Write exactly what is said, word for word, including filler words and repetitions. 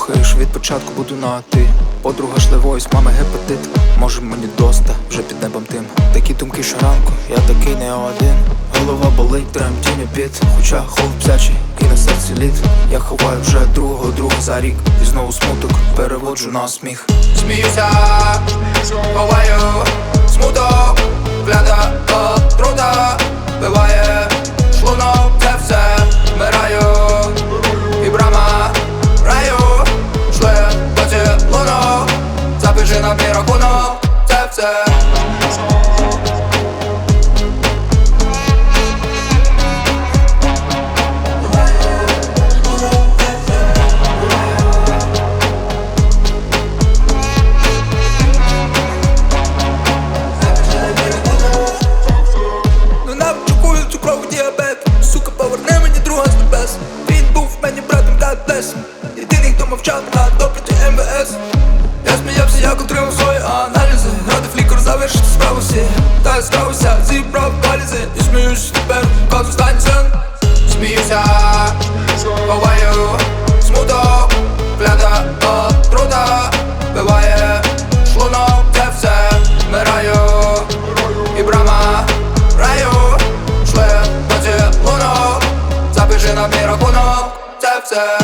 слухаєш, від початку буду на ти. Подруга шле войс, мами гепатит. Може мені доста, вже під небом тим. Такі думки щоранку, я такий не один. Голова болить, тремтіння під. Хоча холод псячий і на серці лід. Я ховаю вже другого друга за рік. І знову смуток переводжу на сміх. Сміюся, ховаю смуток, гляда отрута биває шлунок, це все вмираю. І брама раю шле поцілунок. Запиши на мій рахунок, це все. Єдиний, хто мовчав на допиті ем ве ес. Я сміявся, як отримав свої аналізи. Радив лікар завершити справу всі. Та я справився, зібрав валізи. І сміюсь тепер, казу станція. Сміюся, ховаю смуток, гляда отрута биває шлунок, це все вмираю. І брама раю шле поцілунок. Запиши на мій рахунок, це все.